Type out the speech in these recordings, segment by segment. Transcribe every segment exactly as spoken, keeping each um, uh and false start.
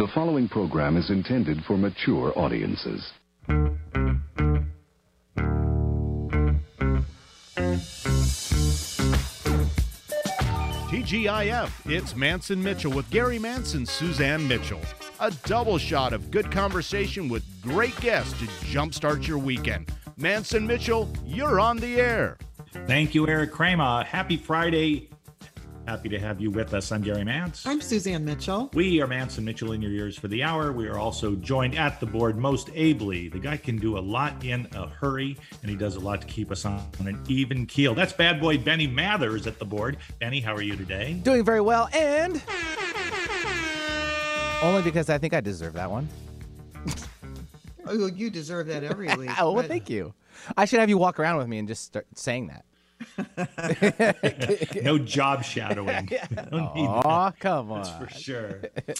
The following program is intended for mature audiences. T G I F, it's Manson Mitchell with Gary Manson, Suzanne Mitchell. A double shot of good conversation with great guests to jumpstart your weekend. Manson Mitchell, you're on the air. Thank you, Eric Kramer. Happy Friday. Happy to have you with us. I'm Gary Mance. I'm Suzanne Mitchell. We are Manson Mitchell in your ears for the hour. We are also joined at the board most ably. The guy can do a lot in a hurry, and he does a lot to keep us on an even keel. That's bad boy Benny Mathers at the board. Benny, how are you today? Doing very well, and only because I think I deserve that one. Oh, you deserve that every week. Oh, well, thank you. I should have you walk around with me and just start saying that. No job shadowing. Oh, come on. That's for sure.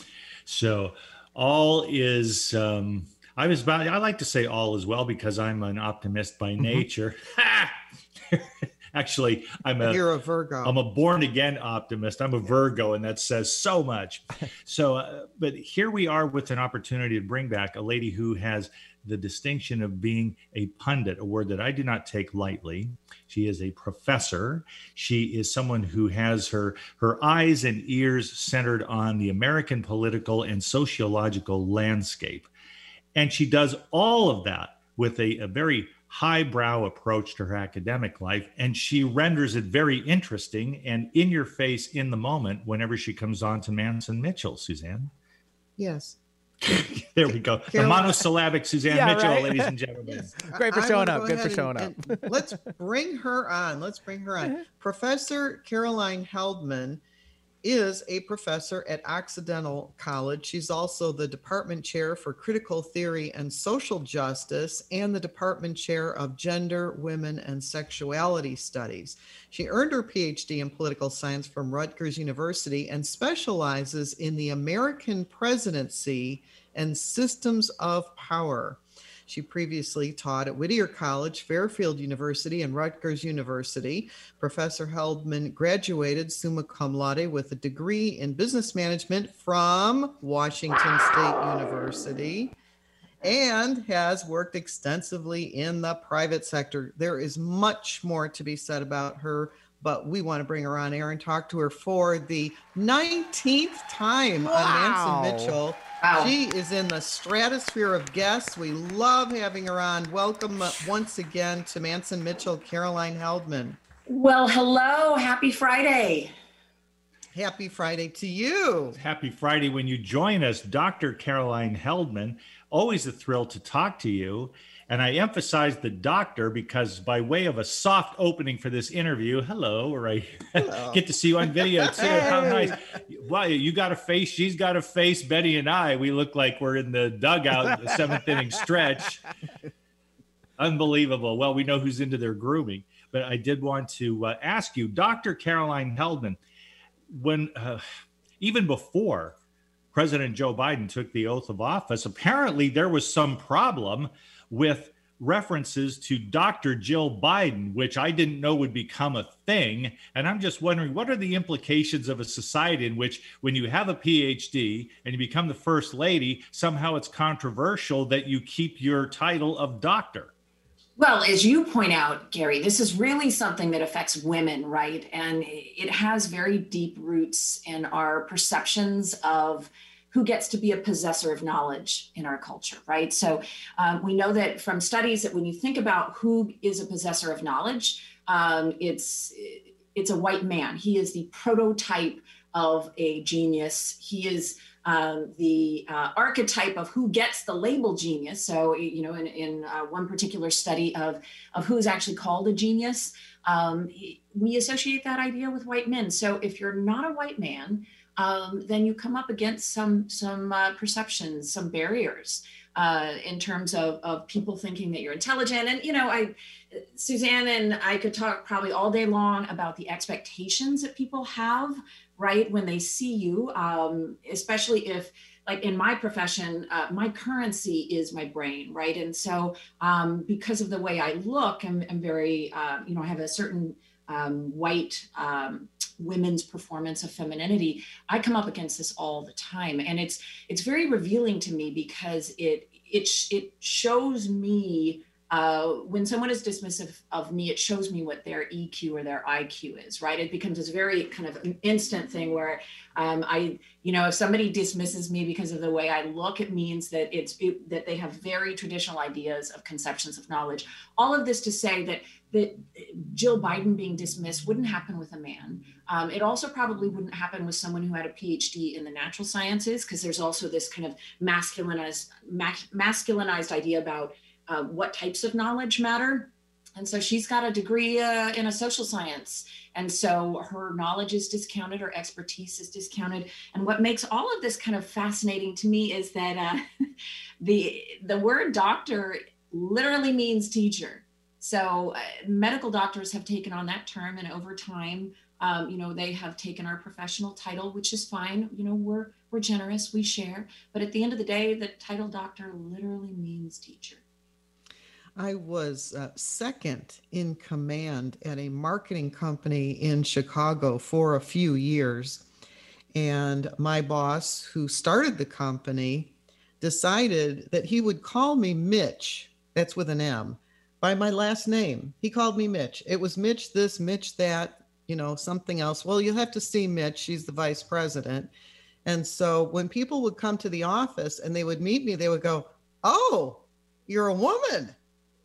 So all is, um, I was about, I like to say all is well because I'm an optimist by nature. Mm-hmm. Actually, I'm a, You're a Virgo. I'm a born again optimist. I'm a Virgo, and that says so much. So, uh, but here we are with an opportunity to bring back a lady who has the distinction of being a pundit, a word that I do not take lightly. She is a professor. She is someone who has her, her eyes and ears centered on the American political and sociological landscape. And she does all of that with a, a very highbrow approach to her academic life. And she renders it very interesting and in your face in the moment whenever she comes on to Manson Mitchell, Suzanne. Yes. There we go. Carol, the monosyllabic Suzanne yeah, Mitchell, right? ladies and gentlemen. Yes. Great for I, showing I up. Good for and, showing up. and let's bring her on. Let's bring her on. Professor Caroline Heldman is a professor at Occidental College. She's also the department chair for critical theory and social justice and the department chair of gender, women, and sexuality studies. She earned her P H D in political science from Rutgers University and specializes in the American presidency and systems of power. She previously taught at Whittier College, Fairfield University, and Rutgers University. Professor Heldman graduated summa cum laude with a degree in business management from Washington State University and has worked extensively in the private sector. There is much more to be said about her, but we want to bring her on air and talk to her for the nineteenth time Wow. on Manson Mitchell. Wow. She is in the stratosphere of guests. We love having her on. Welcome uh, once again to Manson Mitchell, Caroline Heldman. Well, hello. Happy Friday. Happy Friday to you. Happy Friday when you join us, Doctor Caroline Heldman. Always a thrill to talk to you. And I emphasize the doctor because by way of a soft opening for this interview, hello, or I get to see you on video too. Hey. How nice. Wow, you got a face, she's got a face. Betty and I, we look like we're in the dugout, the seventh inning stretch. Unbelievable. Well, we know who's into their grooming. But I did want to uh, ask you, Doctor Caroline Heldman, when uh, even before President Joe Biden took the oath of office, apparently there was some problem with references to Doctor Jill Biden, which I didn't know would become a thing. And I'm just wondering, what are the implications of a society in which when you have a P H D and you become the first lady, somehow it's controversial that you keep your title of doctor? Well, as you point out, Gary, this is really something that affects women, right? And it has very deep roots in our perceptions of who gets to be a possessor of knowledge in our culture, right? So um, we know that from studies that when you think about who is a possessor of knowledge, um, it's it's a white man. He is the prototype of a genius. He is um, the uh, archetype of who gets the label genius. So, you know, in, in uh, one particular study of, of who's actually called a genius, um, we associate that idea with white men. So if you're not a white man, um, then you come up against some, some uh, perceptions, some barriers uh, in terms of, of people thinking that you're intelligent. And, you know, I, Suzanne and I could talk probably all day long about the expectations that people have, right, when they see you, um, especially if, like in my profession, uh, my currency is my brain, right? And so um, because of the way I look, I'm, I'm very, uh, you know, I have a certain um, white um, women's performance of femininity, I come up against this all the time. And it's it's very revealing to me because it it, it shows me Uh, when someone is dismissive of me, it shows me what their E Q or their I Q is, right? It becomes this very kind of an instant thing where um, I, you know, if somebody dismisses me because of the way I look, it means that it's it, that they have very traditional ideas of conceptions of knowledge. All of this to say that that Jill Biden being dismissed wouldn't happen with a man. Um, it also probably wouldn't happen with someone who had a P H D in the natural sciences, because there's also this kind of masculinized ma- masculinized idea about Uh, what types of knowledge matter. And so she's got a degree uh, in a social science. And so her knowledge is discounted, her expertise is discounted. And what makes all of this kind of fascinating to me is that uh, the, the word doctor literally means teacher. So uh, medical doctors have taken on that term, and over time, um, you know, they have taken our professional title, which is fine. You know, we're, we're generous, we share. But at the end of the day, the title doctor literally means teacher. I was uh, second in command at a marketing company in Chicago for a few years. And my boss, who started the company, decided that he would call me Mitch, that's with an M, by my last name. He called me Mitch. It was Mitch this, Mitch that, you know, something else. Well, you'll have to see Mitch. She's the vice president. And so when people would come to the office and they would meet me, they would go, "Oh, you're a woman,"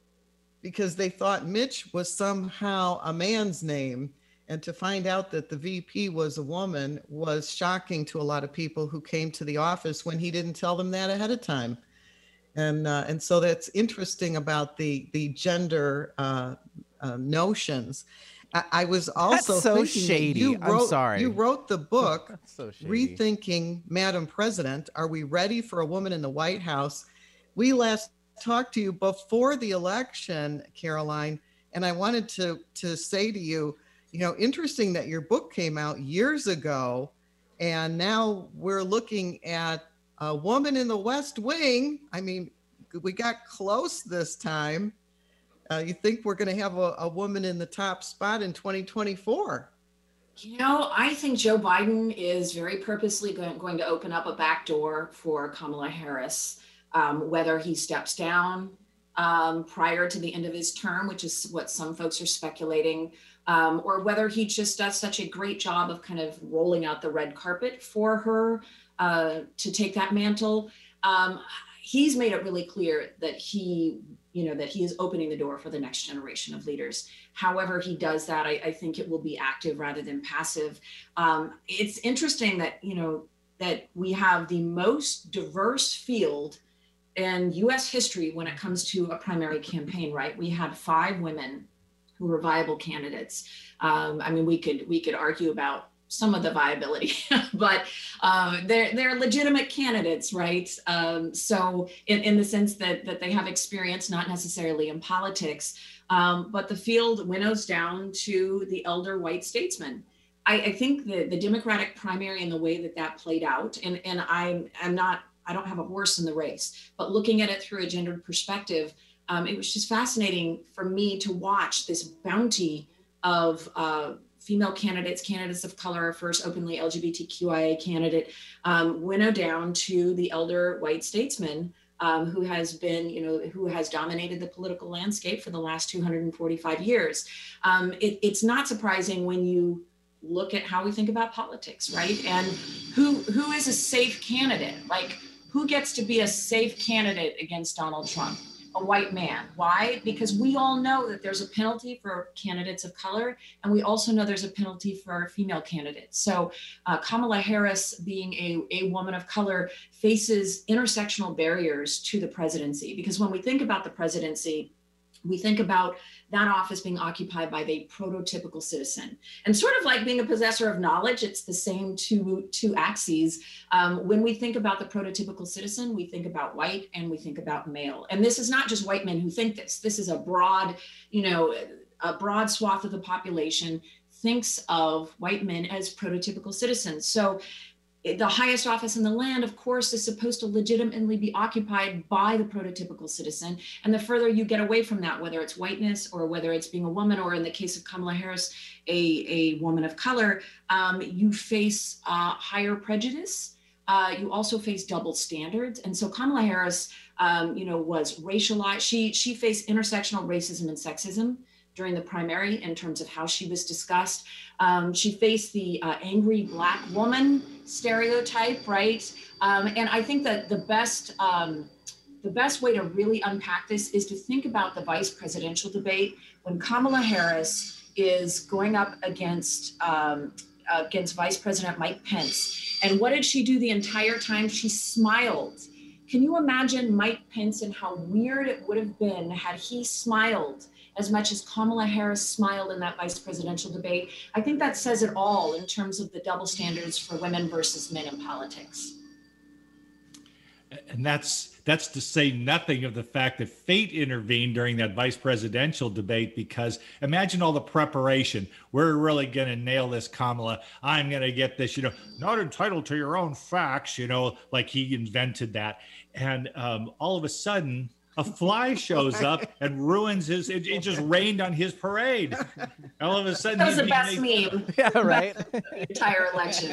because they thought Mitch was somehow a man's name. And to find out that the V P was a woman was shocking to a lot of people who came to the office when he didn't tell them that ahead of time. And uh, and so that's interesting about the, the gender uh, uh, notions. I, I was also That's so thinking shady. You wrote, I'm sorry. You wrote the book, so Rethinking Madam President. Are we ready for a woman in the White House? We last talked to you before the election, Caroline, and I wanted to to say to you, you know, interesting that your book came out years ago, and now we're looking at a woman in the West Wing. I mean, we got close this time. Uh, you think we're going to have a, a woman in the top spot in twenty twenty-four? You know, I think Joe Biden is very purposely going, going to open up a back door for Kamala Harris. Um, whether he steps down um, prior to the end of his term, which is what some folks are speculating, um, or whether he just does such a great job of kind of rolling out the red carpet for her uh, to take that mantle. Um, he's made it really clear that he, you know, that he is opening the door for the next generation of leaders. However he does that, I, I think it will be active rather than passive. Um, it's interesting that, you know, that we have the most diverse field in U S history when it comes to a primary campaign, right? We had five women who were viable candidates. Um, I mean, we could we could argue about some of the viability, but um, they're they're legitimate candidates, right? Um, so in, in the sense that that they have experience, not necessarily in politics, um, but the field winnows down to the elder white statesman. I, I think the the Democratic primary and the way that that played out, and and I'm I'm not. I don't have a horse in the race, but looking at it through a gendered perspective, um, it was just fascinating for me to watch this bounty of uh, female candidates, candidates of color, our first openly L G B T Q I A candidate, um, winnow down to the elder white statesman um, who has been, you know, who has dominated the political landscape for the last two hundred forty-five years. Um, it, it's not surprising when you look at how we think about politics, right? And who who is a safe candidate? Like, who gets to be a safe candidate against Donald Trump? A white man. Why? Because we all know that there's a penalty for candidates of color, and we also know there's a penalty for female candidates. So uh, Kamala Harris, being a, a woman of color, faces intersectional barriers to the presidency. Because when we think about the presidency, we think about that office being occupied by the prototypical citizen. And sort of like being a possessor of knowledge, it's the same two, two axes. Um, when we think about the prototypical citizen, we think about white and we think about male. And this is not just white men who think this. This is a broad, you know, a broad swath of the population thinks of white men as prototypical citizens. So the highest office in the land, of course, is supposed to legitimately be occupied by the prototypical citizen. And the further you get away from that, whether it's whiteness or whether it's being a woman, or in the case of Kamala Harris, a, a woman of color, um, you face uh, higher prejudice. Uh, you also face double standards. And so Kamala Harris, um, you know, was racialized. She, she faced intersectional racism and sexism during the primary in terms of how she was discussed. Um, she faced the uh, angry Black woman stereotype, right? Um, and I think that the best, um, the best way to really unpack this is to think about the vice presidential debate when Kamala Harris is going up against, um, against Vice President Mike Pence. And what did she do the entire time? She smiled. Can you imagine Mike Pence and how weird it would have been had he smiled as much as Kamala Harris smiled in that vice presidential debate? I think that says it all in terms of the double standards for women versus men in politics. And that's that's to say nothing of the fact that fate intervened during that vice presidential debate, because imagine all the preparation. We're really going to nail this, Kamala. I'm going to get this, you know, not entitled to your own facts, you know, like he invented that. And um, all of a sudden, a fly shows up and ruins his, it, it just rained on his parade. All of a sudden. That was he, the best he, meme. Yeah, right. The entire election.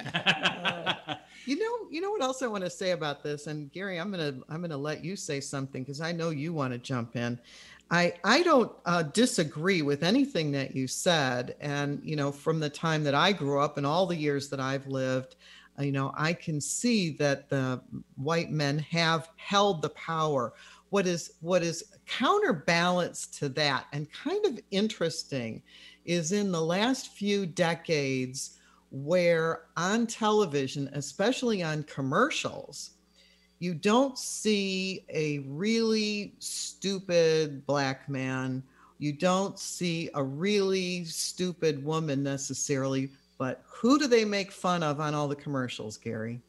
Uh, you know, you know what else I want to say about this, and Gary, I'm gonna I'm gonna let you say something because I know you want to jump in. I I don't uh, disagree with anything that you said, and you know, from the time that I grew up and all the years that I've lived, uh, you know, I can see that the white men have held the power. What is what is counterbalanced to that, and kind of interesting, is in the last few decades, where on television, especially on commercials, you don't see a really stupid Black man. You don't see a really stupid woman necessarily, but who do they make fun of on all the commercials, Gary?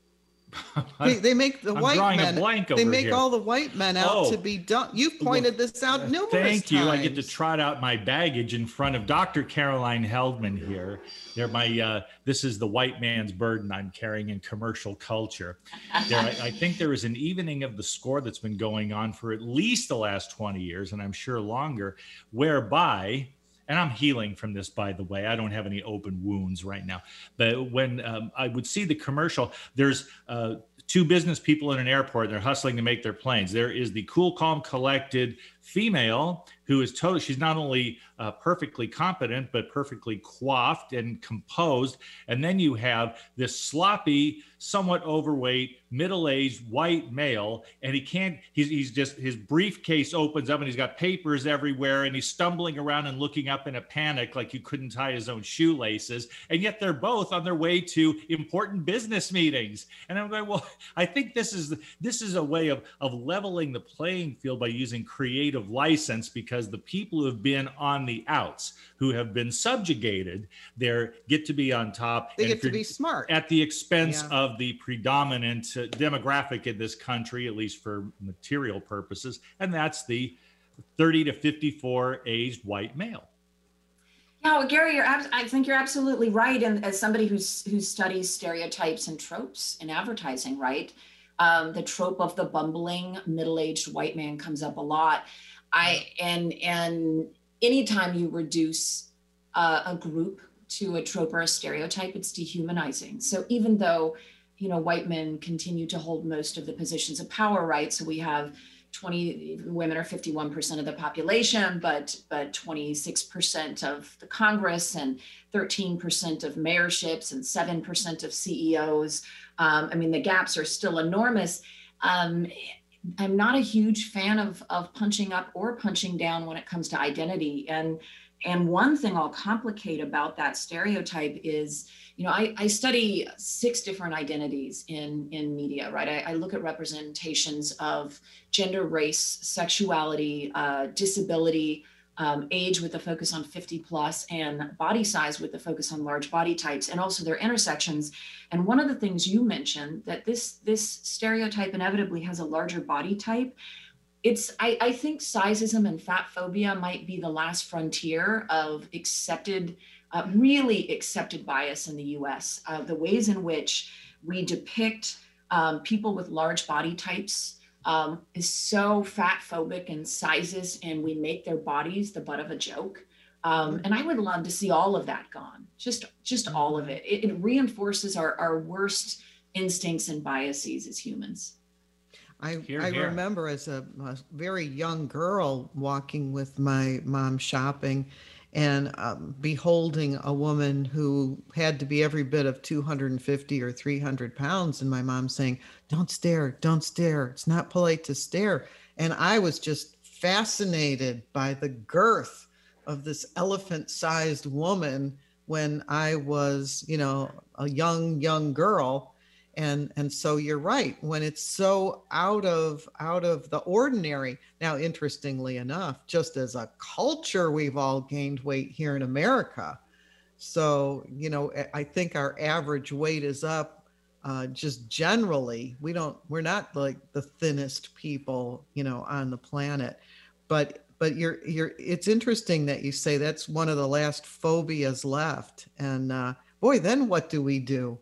They, they make the I'm white drawing a men, blank they over make here. all the white men out Oh. to be dumb. You've pointed this out numerous Thank you. times. I get to trot out my baggage in front of Doctor Caroline Heldman here. They're my, uh, this is the white man's burden I'm carrying in commercial culture. There, I, I think there is an evening of the score that's been going on for at least the last twenty years, and I'm sure longer, whereby, and I'm healing from this, by the way, I don't have any open wounds right now, but when um, I would see the commercial, there's uh, two business people in an airport, and they're hustling to make their planes. There is the cool, calm, collected female who is totally, she's not only uh, perfectly competent, but perfectly coiffed and composed. And then you have this sloppy, somewhat overweight, middle-aged white male, and he can't, he's, he's just, his briefcase opens up and he's got papers everywhere, and he's stumbling around and looking up in a panic like you couldn't tie his own shoelaces. And yet they're both on their way to important business meetings. And I'm going, well, I think this is, this is a way of, of leveling the playing field by using creative license, because the people who have been on the outs, who have been subjugated, they get to be on top. They And get if to you're- be smart. at the expense Yeah. of the predominant uh, demographic in this country, at least for material purposes, and that's the thirty to fifty-four aged white male. Yeah, well, Gary, you're abs- I think you're absolutely right. And as somebody who's who studies stereotypes and tropes in advertising, right? Um, the trope of the bumbling middle-aged white man comes up a lot. I and and anytime you reduce uh, a group to a trope or a stereotype, it's dehumanizing. So even though, you know, white men continue to hold most of the positions of power, right? So we have twenty women are fifty-one percent of the population, but but twenty-six percent of the Congress and thirteen percent of mayorships and seven percent of C E Os. Um, I mean, the gaps are still enormous. Um, I'm not a huge fan of of punching up or punching down when it comes to identity. And and one thing I'll complicate about that stereotype is, you know, I, I study six different identities in, in media, right? I, I look at representations of gender, race, sexuality, uh, disability, um, age with a focus on fifty plus, and body size with a focus on large body types, and also their intersections. And one of the things you mentioned, that this, this stereotype inevitably has a larger body type. It's, I, I think sizeism and fat phobia might be the last frontier of accepted uh, really accepted bias in the U S. Uh, the ways in which we depict um, people with large body types um, is so fat phobic and sizes, and we make their bodies the butt of a joke. Um, and I would love to see all of that gone, just just all of it. It, it reinforces our, our worst instincts and biases as humans. I, Here, I here. remember as a, a very young girl walking with my mom shopping and um, beholding a woman who had to be every bit of two hundred fifty or three hundred pounds. And my mom saying, don't stare, don't stare. It's not polite to stare. And I was just fascinated by the girth of this elephant-sized woman when I was, you know, a young, young girl. And and so you're right, when it's so out of out of the ordinary. Now, interestingly enough, just as a culture, we've all gained weight here in America. So, you know, I think our average weight is up uh, just generally. We don't, we're not like the thinnest people, you know, on the planet. But but you're you're it's interesting that you say that's one of the last phobias left. And uh, boy, then what do we do?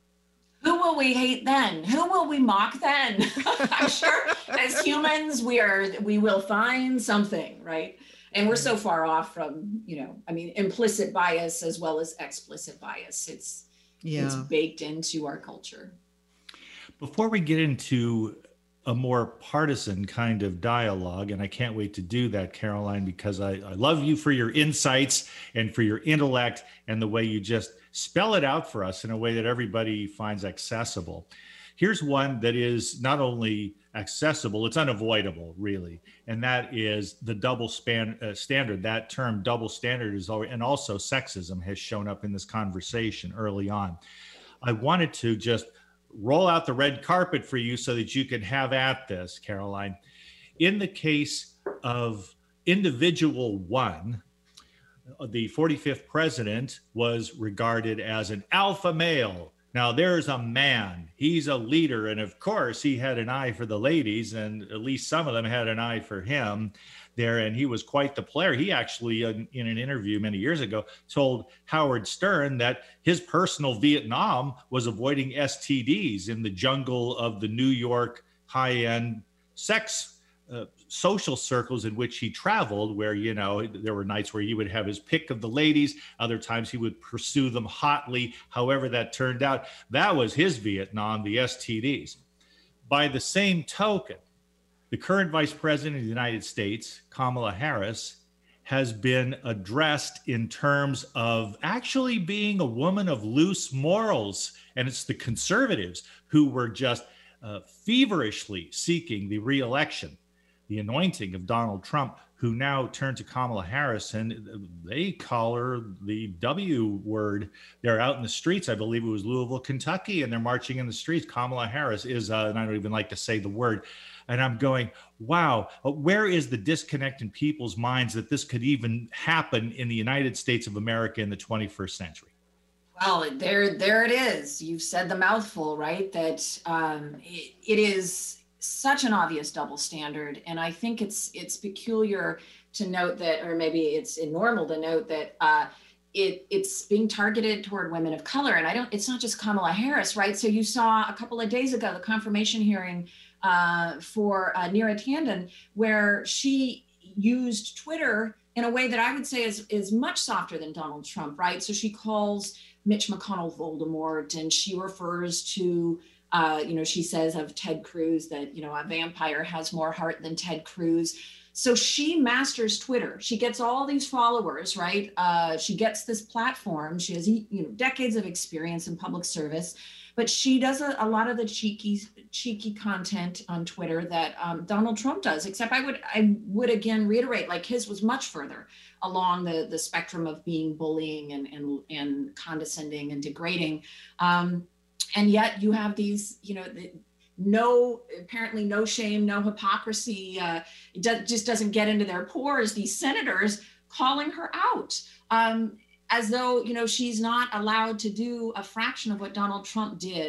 Who will we hate then? Who will we mock then? I'm sure as humans, we are, we will find something, right? And we're so far off from, you know, I mean, implicit bias as well as explicit bias. It's, Yeah. it's baked into our culture. Before we get into a more partisan kind of dialogue, and I can't wait to do that, Caroline, because I, I love you for your insights and for your intellect and the way you just spell it out for us in a way that everybody finds accessible. Here's one that is not only accessible, it's unavoidable, really, and that is the double span, uh, standard. That term, double standard, is already, and also sexism has shown up in this conversation early on. I wanted to just roll out the red carpet for you so that you can have at this, Caroline. In the case of individual one, the forty-fifth president was regarded as an alpha male. Now, there's a man, he's a leader, and of course he had an eye for the ladies, and at least some of them had an eye for him there, and he was quite the player. He actually, in, in an interview many years ago, told Howard Stern that his personal Vietnam was avoiding S T Ds in the jungle of the New York high-end sex uh, social circles in which he traveled, where, you know, there were nights where he would have his pick of the ladies. Other times he would pursue them hotly. However that turned out, that was his Vietnam, the S T Ds. By the same token, the current Vice President of the United States, Kamala Harris, has been addressed in terms of actually being a woman of loose morals. And it's the conservatives who were just uh, feverishly seeking the re-election, the anointing of Donald Trump, who now turn to Kamala Harris, and they call her the W word. They're out in the streets. I believe it was Louisville, Kentucky, and they're marching in the streets. Kamala Harris is, uh, and I don't even like to say the word. And I'm going, wow, where is the disconnect in people's minds that this could even happen in the United States of America in the twenty-first century? Well, there, there it is. You've said the mouthful, right? That um, it, it is such an obvious double standard. And I think it's it's peculiar to note that, or maybe it's normal to note that uh, it it's being targeted toward women of color. And I don't, it's not just Kamala Harris, right? So you saw a couple of days ago, the confirmation hearing uh, for uh, Neera Tanden, where she used Twitter in a way that I would say is, is much softer than Donald Trump, right? So she calls Mitch McConnell Voldemort, and she refers to Uh, you know, she says of Ted Cruz that, you know, a vampire has more heart than Ted Cruz. So she masters Twitter. She gets all these followers, right? Uh, she gets this platform. She has, you know, decades of experience in public service, but she does a, a lot of the cheeky, cheeky content on Twitter that um, Donald Trump does. Except I would, I would again reiterate, like his was much further along the the spectrum of being bullying and and and condescending and degrading. Um, And yet you have these, you know, the, no, apparently no shame, no hypocrisy. Uh, it do, just doesn't get into their pores. These senators calling her out um, as though, you know, she's not allowed to do a fraction of what Donald Trump did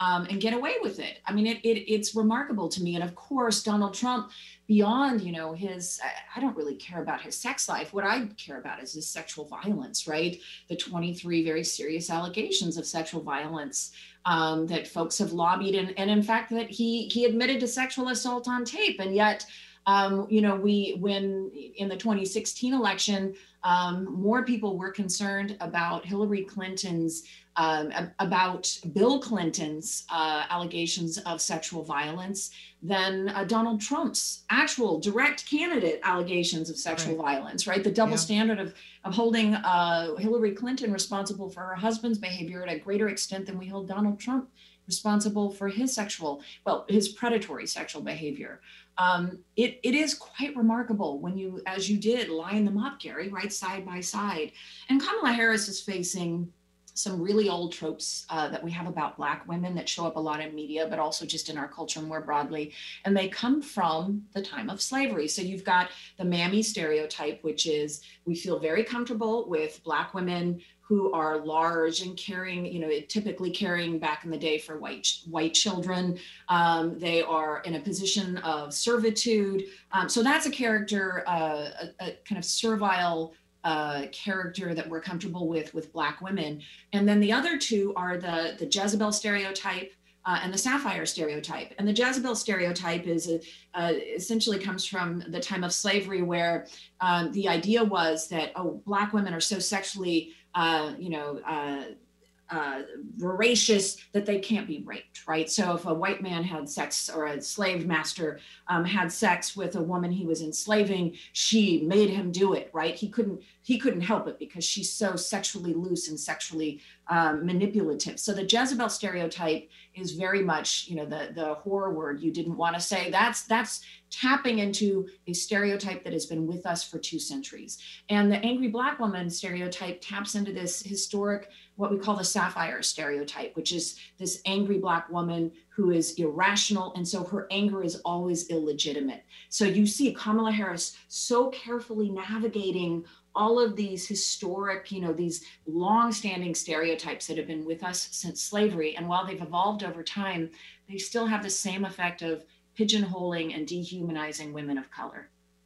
um, and get away with it. I mean, it, it it's remarkable to me. And of course, Donald Trump, beyond, you know, his, I, I don't really care about his sex life. What I care about is his sexual violence, right? The twenty-three very serious allegations of sexual violence um, that folks have lobbied, and, and in fact, that he he admitted to sexual assault on tape. And yet, um, you know, we, when in the twenty sixteen election, um, more people were concerned about Hillary Clinton's Um, about Bill Clinton's uh, allegations of sexual violence than uh, Donald Trump's actual direct candidate allegations of sexual Right. violence, right? The double Yeah. standard of, of holding uh, Hillary Clinton responsible for her husband's behavior at a greater extent than we hold Donald Trump responsible for his sexual, well, his predatory sexual behavior. Um, it, it is quite remarkable when you, as you did, line them up, Gary, right side by side. And Kamala Harris is facing some really old tropes uh, that we have about Black women that show up a lot in media, but also just in our culture more broadly. And they come from the time of slavery. So you've got the mammy stereotype, which is we feel very comfortable with Black women who are large and carrying, you know, typically carrying back in the day for white white children. Um, they are in a position of servitude. Um, so that's a character, uh, a, a kind of servile uh, character that we're comfortable with with Black women. And then the other two are the, the Jezebel stereotype uh, and the Sapphire stereotype. And the Jezebel stereotype is a, uh, essentially comes from the time of slavery, where um, the idea was that, oh, Black women are so sexually, uh, you know, uh, Uh, voracious that they can't be raped, right? So if a white man had sex, or a slave master um, had sex with a woman he was enslaving, she made him do it, right? He couldn't he couldn't help it because she's so sexually loose and sexually um, manipulative. So the Jezebel stereotype is very much, you know, the the horror word you didn't want to say. That's that's tapping into a stereotype that has been with us for two centuries. And the angry Black woman stereotype taps into this historic, what we call the Sapphire stereotype, which is this angry Black woman who is irrational. And so her anger is always illegitimate. So you see Kamala Harris so carefully navigating all of these historic, you know, these long-standing stereotypes that have been with us since slavery. And while they've evolved over time, they still have the same effect of pigeonholing and dehumanizing women of color.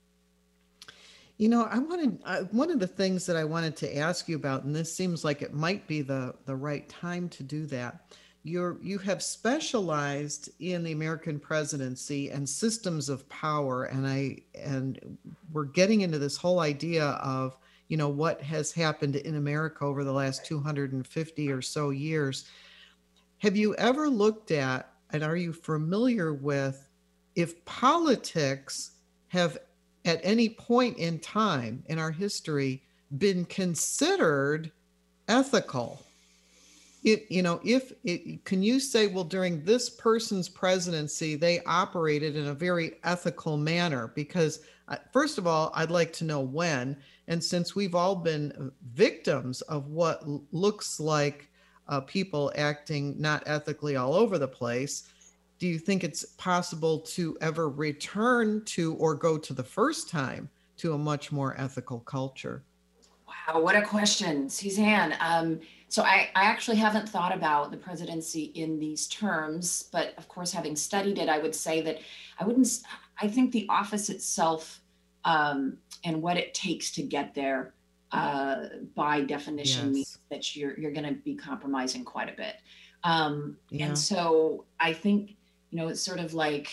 You know, I wanted uh, one of the things that I wanted to ask you about, and this seems like it might be the the right time to do that. You're you have specialized in the American presidency and systems of power, and I and we're getting into this whole idea of, you know, what has happened in America over the last two hundred fifty or so years. Have you ever looked at, and are you familiar with, if politics have at any point in time in our history been considered ethical? It, you know, if it, can you say, well, during this person's presidency, they operated in a very ethical manner? Because uh, first of all, I'd like to know when, and since we've all been victims of what l- looks like uh, people acting not ethically all over the place, do you think it's possible to ever return to, or go to the first time to, a much more ethical culture? Wow, what a question, Suzanne. Um, so I, I actually haven't thought about the presidency in these terms, but of course, having studied it, I would say that I wouldn't, I think the office itself um, and what it takes to get there, uh, by definition, Yes. means that you're, you're going to be compromising quite a bit. Um, Yeah. And so I think, you know, it's sort of like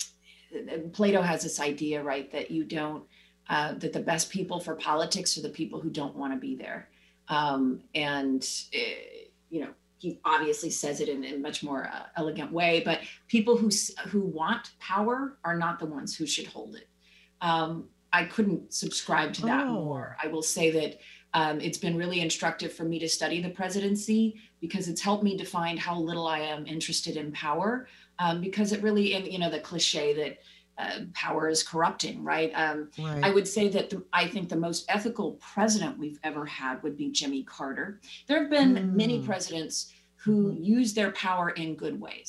Plato has this idea, right, that you don't, uh, that the best people for politics are the people who don't want to be there. Um, and, uh, you know, he obviously says it in a much more uh, elegant way, but people who, who want power are not the ones who should hold it. Um, I couldn't subscribe to that Oh. more. I will say that um, it's been really instructive for me to study the presidency, because it's helped me define how little I am interested in power. Um, because it really, and you know, the cliche that uh, power is corrupting, right? Um, Right. I would say that the, I think the most ethical president we've ever had would be Jimmy Carter. There have been Mm. many presidents who use their power in good ways.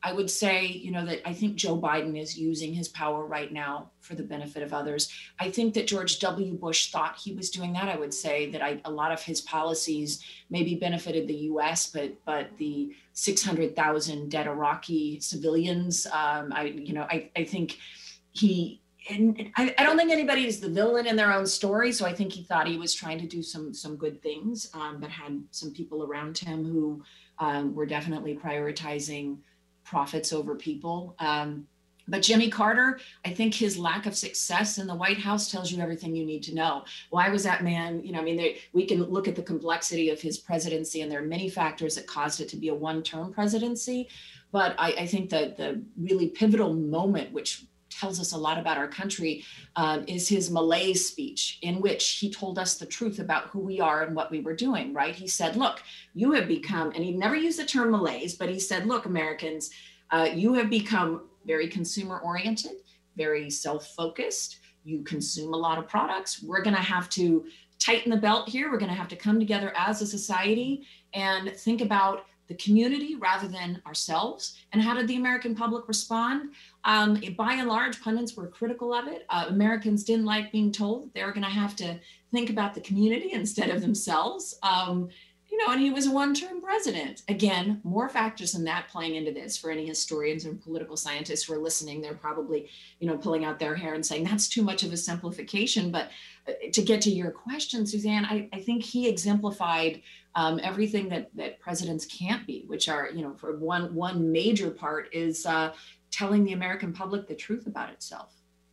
I would say, you know, that I think Joe Biden is using his power right now for the benefit of others. I think that George W. Bush thought he was doing that. I would say that I, a lot of his policies maybe benefited the U S, but but the six hundred thousand dead Iraqi civilians, um, I, you know, I, I think he, and I, I don't think anybody is the villain in their own story. So I think he thought he was trying to do some some good things, um, but had some people around him who um, were definitely prioritizing profits over people. Um, but Jimmy Carter, I think his lack of success in the White House tells you everything you need to know. Why was that man, you know, I mean, they, we can look at the complexity of his presidency, and there are many factors that caused it to be a one-term presidency. But I, I think that the really pivotal moment, which tells us a lot about our country, um, is his malaise speech, in which he told us the truth about who we are and what we were doing, right? He said, look, you have become, and he never used the term malaise, but he said, look, Americans, uh, you have become very consumer oriented, very self-focused. You consume a lot of products. We're gonna have to tighten the belt here. We're gonna have to come together as a society and think about the community rather than ourselves. And how did the American public respond? Um, by and large, pundits were critical of it. Uh, Americans didn't like being told that they were gonna have to think about the community instead of themselves. Um, you know, and he was a one-term president. Again, more factors than that playing into this. For any historians or political scientists who are listening, they're probably, you know, pulling out their hair and saying, that's too much of a simplification. But to get to your question, Suzanne, I, I think he exemplified um, everything that that presidents can't be, which are, you know, for one one major part is uh, telling the American public the truth about itself.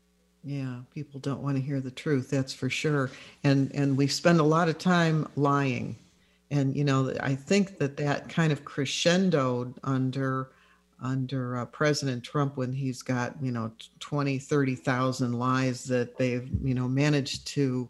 Yeah, people don't want to hear the truth, that's for sure. And and we spend a lot of time lying. And, you know, I think that that kind of crescendoed under under uh, President Trump when he's got, you know, twenty, thirty thousand lies that they've, you know, managed to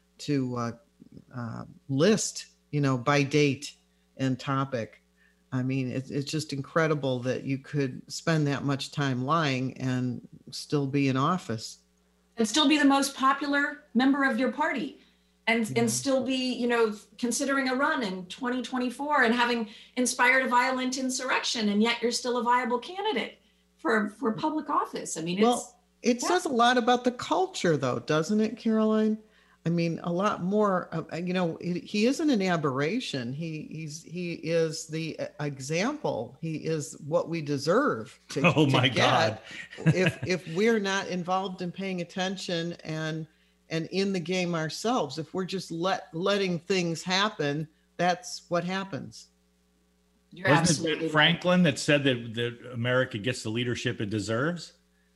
to uh, uh, list, you know, by date and topic. I mean, it's, it's just incredible that you could spend that much time lying and still be in office. And still be the most popular member of your party. And, Yeah. and still be, you know, considering a run in twenty twenty-four and having inspired a violent insurrection, and yet you're still a viable candidate for, for public office. I mean, it's, Well, it yeah. says a lot about the culture, though, doesn't it, Caroline? I mean, a lot more. Uh, you know, he, he isn't an aberration. He he's he is the example. He is what we deserve to, Oh to my get God. if if we're not involved in paying attention and and in the game ourselves. If we're just let letting things happen, that's what happens. You're Wasn't absolutely it right. Franklin that said that, that America gets the leadership it deserves?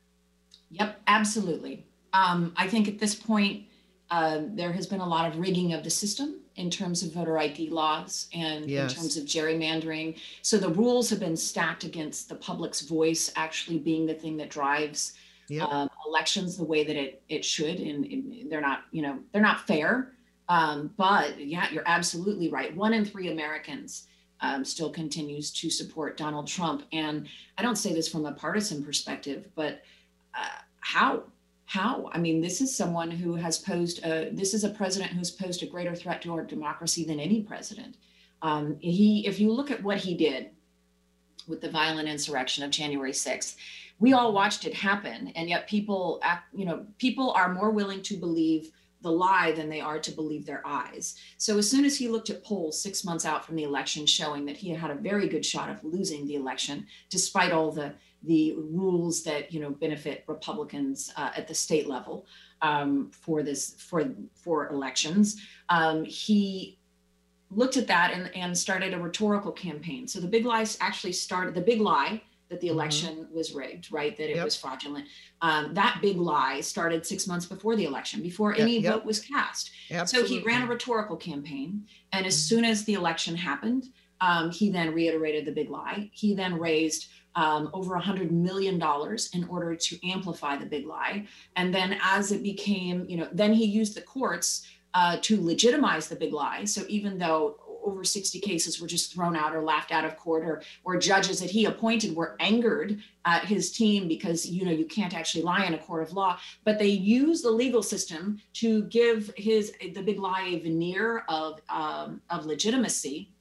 Yep, absolutely. Um, I think at this point, uh, there has been a lot of rigging of the system in terms of voter I D laws and Yes. in terms of gerrymandering. So the rules have been stacked against the public's voice actually being the thing that drives Yep. um, elections the way that it it should, and, and they're not, you know, they're not fair. Um, but yeah, you're absolutely right. One in three Americans um, still continues to support Donald Trump, and I don't say this from a partisan perspective, but uh, how? How? I mean, this is someone who has posed. A, this is a president who's posed a greater threat to our democracy than any president. Um, he, if you look at what he did with the violent insurrection of January sixth. We all watched it happen, and yet people act, you know, people are more willing to believe the lie than they are to believe their eyes. So as soon as he looked at polls six months out from the election showing that he had a very good shot of losing the election, despite all the the rules that, you know, benefit Republicans uh, at the state level um, for this for for elections, um, he looked at that and, and started a rhetorical campaign. So the big lies actually started the big lie that the election mm-hmm. was rigged, right? That it Yep. was fraudulent. Um, that big lie started six months before the election, before Yep, any yep. vote was cast. Absolutely. So he ran a rhetorical campaign. And as soon as the election happened, um, he then reiterated the big lie. He then raised um, over one hundred million dollars in order to amplify the big lie. And then as it became, you know, then he used the courts uh, to legitimize the big lie. So even though over sixty cases were just thrown out or laughed out of court, or or judges that he appointed were angered at his team because, you know, you can't actually lie in a court of law, but they use the legal system to give his the big lie a veneer of um, of legitimacy.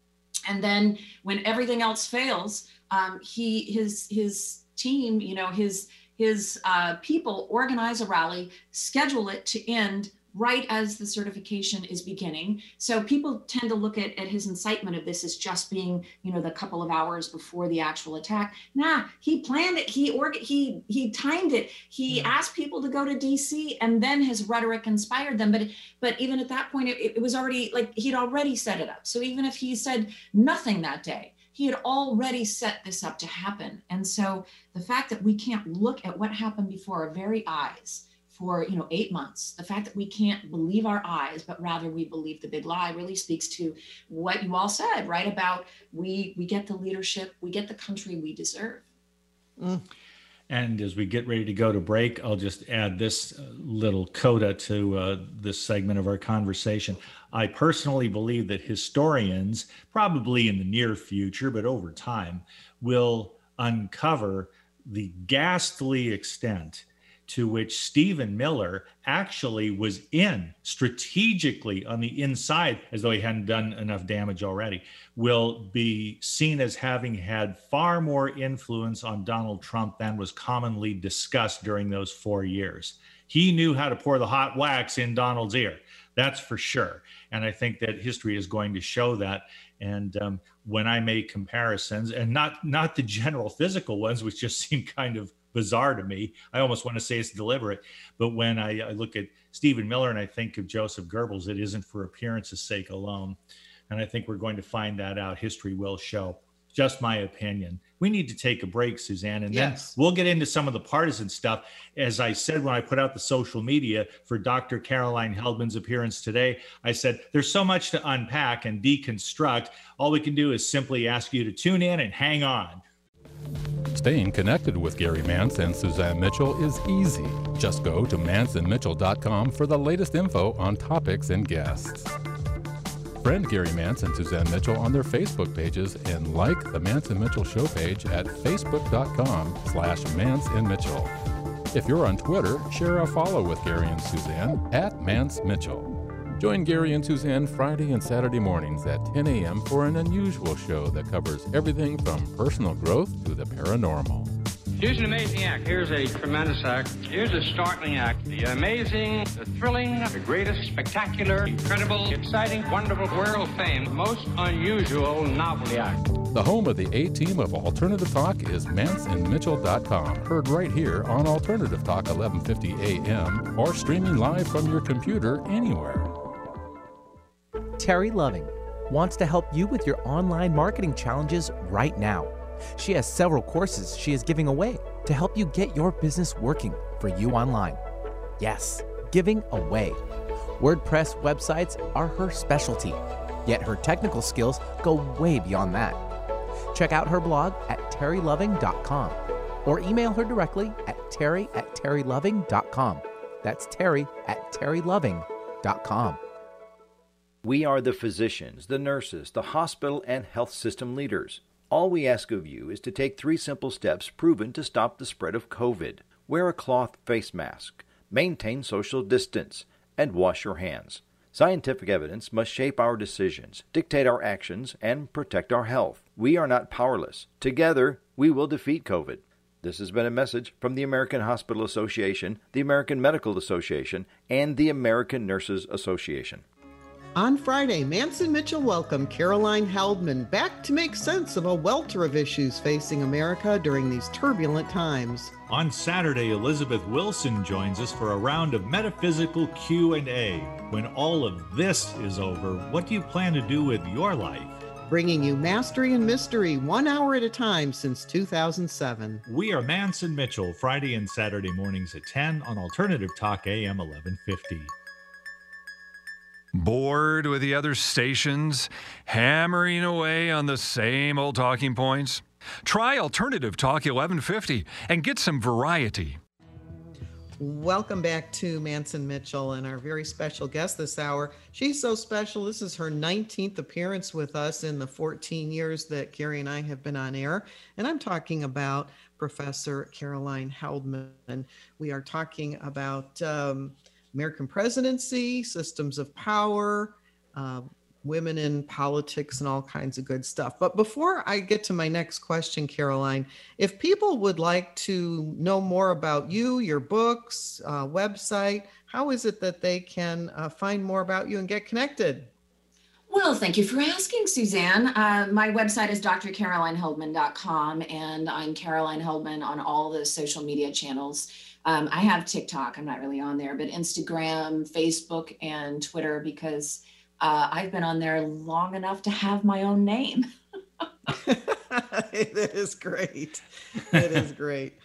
And then when everything else fails, um, he his his team, you know, his his uh, people organize a rally, schedule it to end right as the certification is beginning. So people tend to look at, at his incitement of this as just being, you know, the couple of hours before the actual attack. Nah, he planned it. He org- he he timed it. He yeah. asked people to go to D C, and then his rhetoric inspired them. But but even at that point, it, it was already like he'd already set it up. So even if he said nothing that day, he had already set this up to happen. And so the fact that we can't look at what happened before our very eyes for, you know, eight months, the fact that we can't believe our eyes, but rather we believe the big lie, really speaks to what you all said, right? About we we get the leadership, we get the country we deserve. Mm. And as we get ready to go to break, I'll just add this little coda to uh, this segment of our conversation. I personally believe that historians, probably in the near future, but over time, will uncover the ghastly extent to which Stephen Miller actually was in strategically on the inside, as though he hadn't done enough damage already, will be seen as having had far more influence on Donald Trump than was commonly discussed during those four years. He knew how to pour the hot wax in Donald's ear. That's for sure. And I think that history is going to show that. And um, when I make comparisons, and not not the general physical ones, which just seem kind of bizarre to me. I almost want to say it's deliberate. But when I, I look at Stephen Miller and I think of Joseph Goebbels, it isn't for appearance's sake alone. And I think we're going to find that out. History will show. Just my opinion. We need to take a break, Suzanne, and yes. then we'll get into some of the partisan stuff. As I said when I put out the social media for Doctor Caroline Heldman's appearance today, I said, there's so much to unpack and deconstruct. All we can do is simply ask you to tune in and hang on. Staying connected with Gary Mance and Suzanne Mitchell is easy. Just go to mance and mitchell dot com for the latest info on topics and guests. Friend Gary Mance and Suzanne Mitchell on their Facebook pages and like the Mance and Mitchell show page at facebook dot com slash Mance and Mitchell. If you're on Twitter, share a follow with Gary and Suzanne at Mance Mitchell. Join Gary and Suzanne Friday and Saturday mornings at ten a.m. for an unusual show that covers everything from personal growth to the paranormal. Here's an amazing act. Here's a tremendous act. Here's a startling act. The amazing, the thrilling, the greatest, spectacular, incredible, exciting, wonderful, world famed, most unusual novelty act. The home of the A-Team of Alternative Talk is mance and mitchell dot com. Heard right here on Alternative Talk eleven fifty A M or streaming live from your computer anywhere. Terry Loving wants to help you with your online marketing challenges right now. She has several courses she is giving away to help you get your business working for you online. Yes, giving away. WordPress websites are her specialty, yet her technical skills go way beyond that. Check out her blog at terry loving dot com or email her directly at terry at terry loving dot com. That's Terry at terry loving dot com. We are the physicians, the nurses, the hospital and health system leaders. All we ask of you is to take three simple steps proven to stop the spread of COVID. Wear a cloth face mask, maintain social distance, and wash your hands. Scientific evidence must shape our decisions, dictate our actions, and protect our health. We are not powerless. Together, we will defeat COVID. This has been a message from the American Hospital Association, the American Medical Association, and the American Nurses Association. On Friday, Mance and Mitchell welcome Caroline Heldman back to make sense of a welter of issues facing America during these turbulent times. On Saturday, Elizabeth Wilson joins us for a round of metaphysical Q and A. When all of this is over, what do you plan to do with your life? Bringing you mastery and mystery one hour at a time since two thousand seven. We are Mance and Mitchell, Friday and Saturday mornings at ten on Alternative Talk A M eleven fifty. Bored with the other stations, hammering away on the same old talking points? Try Alternative Talk eleven fifty and get some variety. Welcome back to Mance and Mitchell and our very special guest this hour. She's so special. This is her nineteenth appearance with us in the fourteen years that Gary and I have been on air. And I'm talking about Professor Caroline Heldman. We are talking about um, American presidency, systems of power, uh, women in politics and all kinds of good stuff. But before I get to my next question, Caroline, if people would like to know more about you, your books, uh, website, how is it that they can uh, find more about you and get connected? Well, thank you for asking, Suzanne. Uh, my website is d r caroline heldman dot com, and I'm Caroline Heldman on all the social media channels. Um, I have TikTok, I'm not really on there, but Instagram, Facebook, and Twitter, because uh, I've been on there long enough to have my own name. It is great. It is great.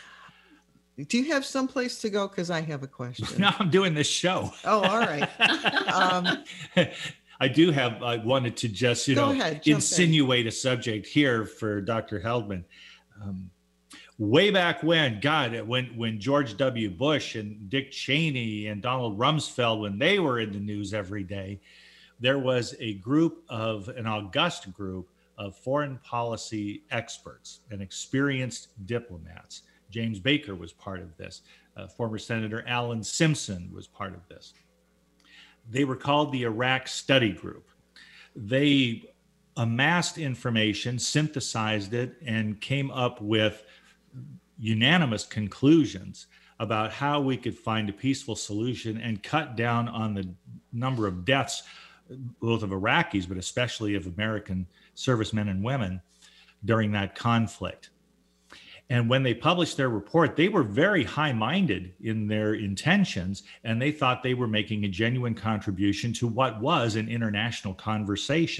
Do you have someplace to go? Because I have a question. No, I'm doing this show. Oh, all right. Um, I do have, I wanted to just, you Go know, ahead, jump insinuate in. a subject here for Doctor Heldman. Um, way back when, God, when, when George W. Bush and Dick Cheney and Donald Rumsfeld, when they were in the news every day, there was a group of, an august group of foreign policy experts and experienced diplomats. James Baker was part of this. Uh, former Senator Alan Simpson was part of this. They were called the Iraq Study Group. They amassed information, synthesized it, and came up with unanimous conclusions about how we could find a peaceful solution and cut down on the number of deaths, both of Iraqis, but especially of American servicemen and women during that conflict. And when they published their report, they were very high-minded in their intentions, and they thought they were making a genuine contribution to what was an international conversation.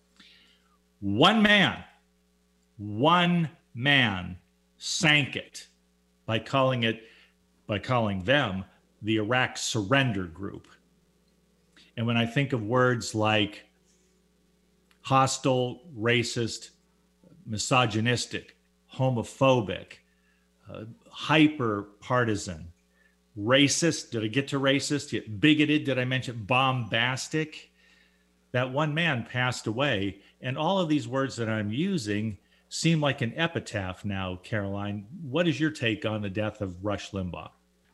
One man, one man sank it by calling it, by calling them the Iraq Surrender Group. And when I think of words like hostile, racist, misogynistic, homophobic, uh, hyper partisan, racist. Did I get to racist? Yeah, bigoted. Did I mention bombastic? That one man passed away. And all of these words that I'm using seem like an epitaph now, Caroline. What is your take on the death of Rush Limbaugh?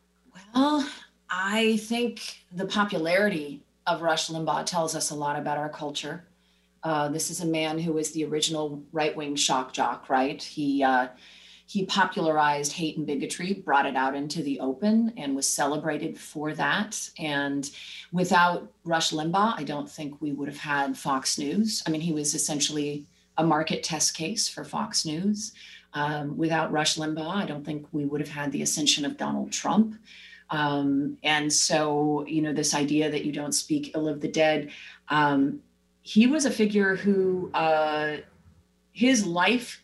Well, I think the popularity of Rush Limbaugh tells us a lot about our culture. Uh, this is a man who was the original right-wing shock jock, right? He uh, he popularized hate and bigotry, brought it out into the open, and was celebrated for that. And without Rush Limbaugh, I don't think we would have had Fox News. I mean, he was essentially a market test case for Fox News. Um, without Rush Limbaugh, I don't think we would have had the ascension of Donald Trump. Um, and so, you know, this idea that you don't speak ill of the dead, um, he was a figure who, uh, his life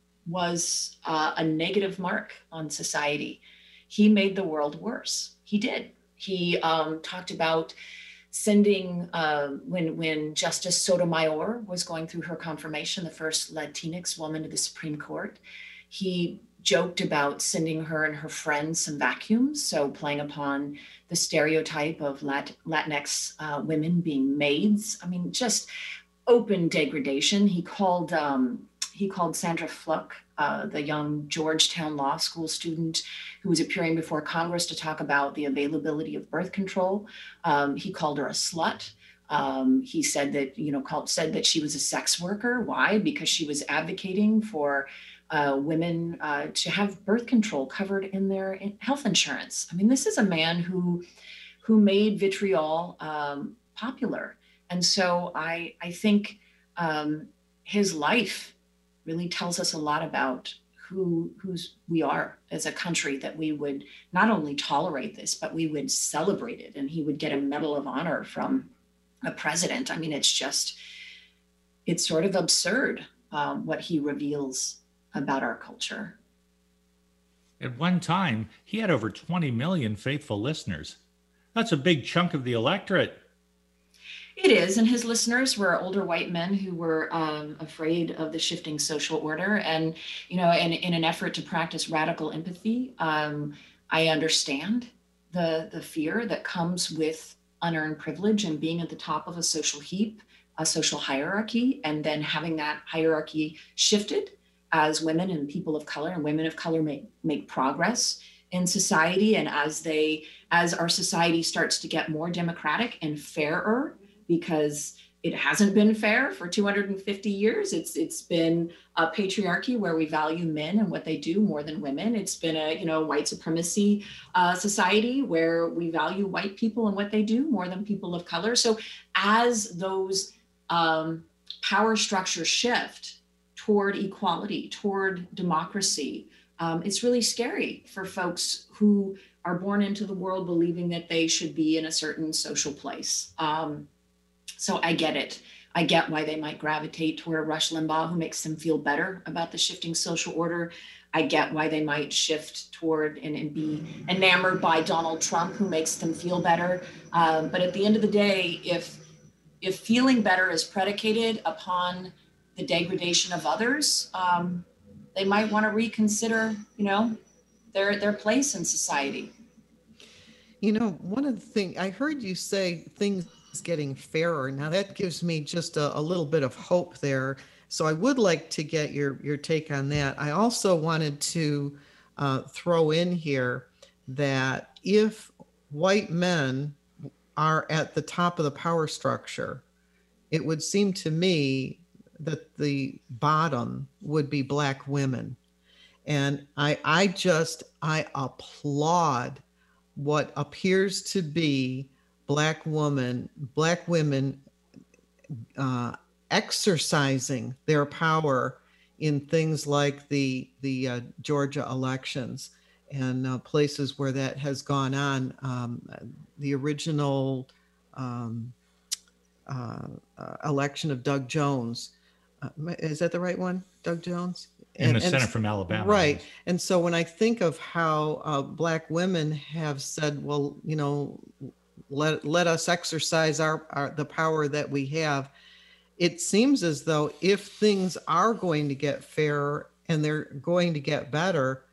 was uh, a negative mark on society. He made the world worse. He did. He um, talked about sending, uh, when, when Justice Sotomayor was going through her confirmation, the first Latinx woman to the Supreme Court, he joked about sending her and her friends some vacuums, so playing upon the stereotype of Lat- Latinx uh, women being maids. I mean, just open degradation. He called um, he called Sandra Fluck, uh, the young Georgetown Law School student who was appearing before Congress to talk about the availability of birth control. Um, he called her a slut. Um, he said that, you know, called, said that she was a sex worker. Why? Because she was advocating for Uh, women uh, to have birth control covered in their health insurance. I mean, this is a man who who made vitriol um, popular. And so I, I think um, his life really tells us a lot about who who's we are as a country, that we would not only tolerate this, but we would celebrate it. And he would get a Medal of Honor from a president. I mean, it's just, it's sort of absurd um, what he reveals about our culture. At one time, he had over twenty million faithful listeners. That's a big chunk of the electorate. It is, and his listeners were older white men who were um, afraid of the shifting social order. And, you know, in, in an effort to practice radical empathy, um, I understand the, the fear that comes with unearned privilege and being at the top of a social heap, a social hierarchy, and then having that hierarchy shifted as women and people of color and women of color make, make progress in society. And as they, as our society starts to get more democratic and fairer, because it hasn't been fair for two hundred fifty years. It's it's been a patriarchy where we value men and what they do more than women. It's been a you know white supremacy uh, society where we value white people and what they do more than people of color. So as those um, power structures shift toward equality, toward democracy, um, it's really scary for folks who are born into the world believing that they should be in a certain social place. Um, so I get it. I get why they might gravitate toward Rush Limbaugh, who makes them feel better about the shifting social order. I get why they might shift toward and, and be enamored by Donald Trump, who makes them feel better. Um, but at the end of the day, if if feeling better is predicated upon the degradation of others, um, they might want to reconsider, you know, their their place in society. You know, one of the things I heard you say, things getting fairer. Now that gives me just a, a little bit of hope there. So I would like to get your your take on that. I also wanted to uh, throw in here that if white men are at the top of the power structure, it would seem to me that the bottom would be Black women. And I, I just, I applaud what appears to be Black woman, Black women uh, exercising their power in things like the the uh, Georgia elections and uh, places where that has gone on. Um, the original um, uh, uh, election of Doug Jones, uh, is that the right one? Doug Jones? In and, the Senate and, from Alabama. Right. And so when I think of how uh, Black women have said, well, you know, let let us exercise our, our the power that we have, it seems as though if things are going to get fairer and they're going to get better,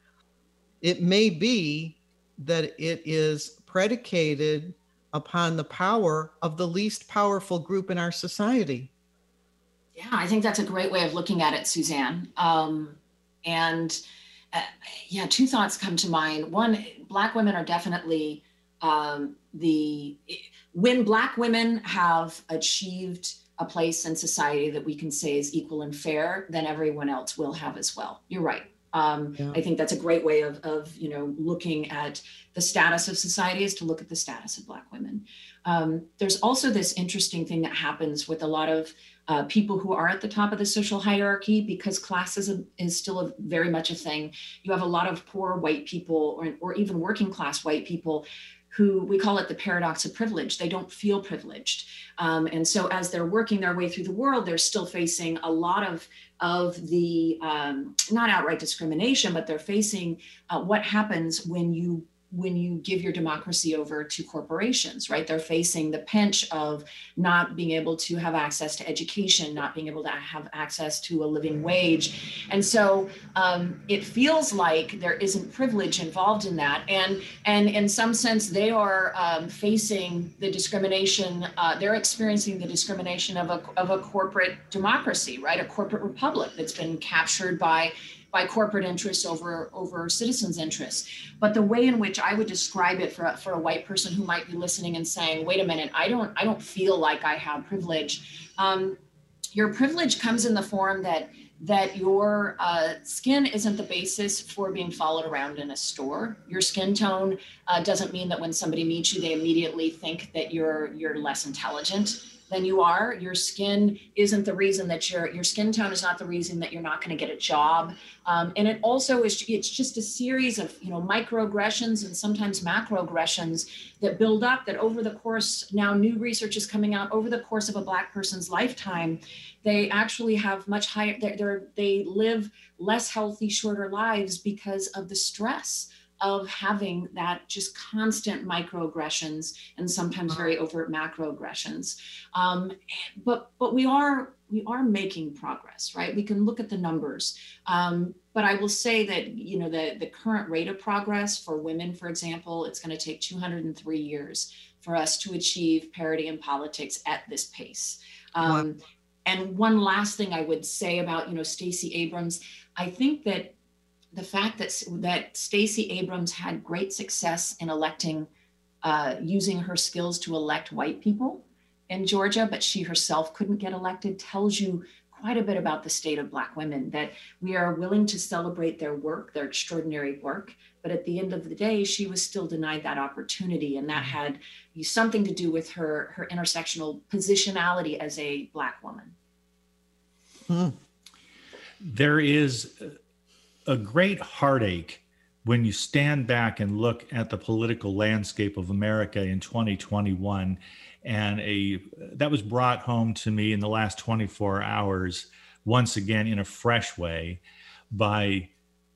it may be that it is predicated upon the power of the least powerful group in our society. Yeah, I think that's a great way of looking at it, Suzanne. Um, and uh, yeah, two thoughts come to mind. One, Black women are definitely um, the, when Black women have achieved a place in society that we can say is equal and fair, then everyone else will have as well. You're right. Um, yeah. I think that's a great way of, of, you know, looking at the status of society is to look at the status of Black women. Um, there's also this interesting thing that happens with a lot of uh, people who are at the top of the social hierarchy, because classism is still a, very much a thing. You have a lot of poor white people or, or even working class white people who, we call it the paradox of privilege. They don't feel privileged. Um, and so as they're working their way through the world, they're still facing a lot of, of the, um, not outright discrimination, but they're facing uh, what happens when you when you give your democracy over to corporations, right? They're facing the pinch of not being able to have access to education, not being able to have access to a living wage. And so um, it feels like there isn't privilege involved in that. And, and in some sense, they are um, facing the discrimination, uh, they're experiencing the discrimination of a, of a corporate democracy, right? A corporate republic that's been captured by by corporate interests over, over citizens' interests. But the way in which I would describe it for, for a white person who might be listening and saying, wait a minute, I don't, I don't feel like I have privilege. Um, your privilege comes in the form that, that your uh, skin isn't the basis for being followed around in a store. Your skin tone uh, doesn't mean that when somebody meets you, they immediately think that you're, you're less intelligent than you are. Your skin isn't the reason that your your skin tone is not the reason that you're not going to get a job. Um, and it also is, it's just a series of, you know, microaggressions and sometimes macroaggressions that build up, that over the course, now new research is coming out, over the course of a Black person's lifetime, they actually have much higher, they're, they're, they live less healthy, shorter lives because of the stress of having that just constant microaggressions and sometimes very overt macroaggressions. Um, but but we are we are making progress, right? We can look at the numbers. Um, but I will say that, you know, the, the current rate of progress for women, for example, it's going to take two hundred three years for us to achieve parity in politics at this pace. Um, wow. And one last thing I would say about, you know, Stacey Abrams, I think that the fact that that Stacey Abrams had great success in electing, uh, using her skills to elect white people, in Georgia, but she herself couldn't get elected, tells you quite a bit about the state of Black women, that we are willing to celebrate their work, their extraordinary work. But at the end of the day, she was still denied that opportunity. And that had something to do with her, her intersectional positionality as a Black woman. Hmm. There is a great heartache when you stand back and look at the political landscape of America in twenty twenty-one. And a that was brought home to me in the last twenty-four hours, once again, in a fresh way, by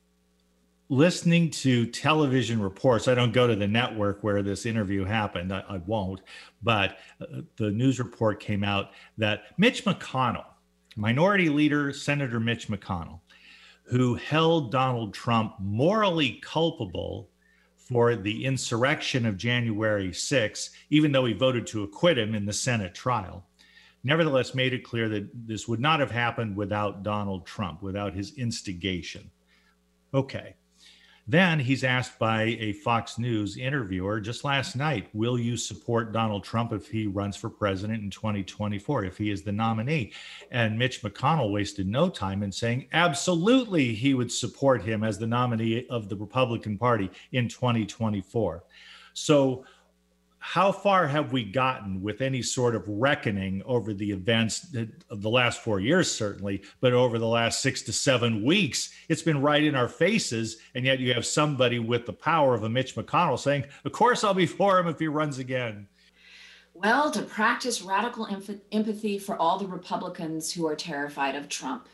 listening to television reports. I don't go to the network where this interview happened. I, I won't. But uh, the news report came out that Mitch McConnell, Minority Leader Senator Mitch McConnell, who held Donald Trump morally culpable for the insurrection of January sixth, even though he voted to acquit him in the Senate trial, nevertheless made it clear that this would not have happened without Donald Trump, without his instigation. Okay. Then he's asked by a Fox News interviewer just last night, will you support Donald Trump if he runs for president in twenty twenty-four, if he is the nominee? And Mitch McConnell wasted no time in saying absolutely he would support him as the nominee of the Republican Party in twenty twenty-four. So how far have we gotten with any sort of reckoning over the events that, of the last four years, certainly, but over the last six to seven weeks, it's been right in our faces. And yet you have somebody with the power of a Mitch McConnell saying, of course, I'll be for him if he runs again. Well, to practice radical emph- empathy for all the Republicans who are terrified of Trump.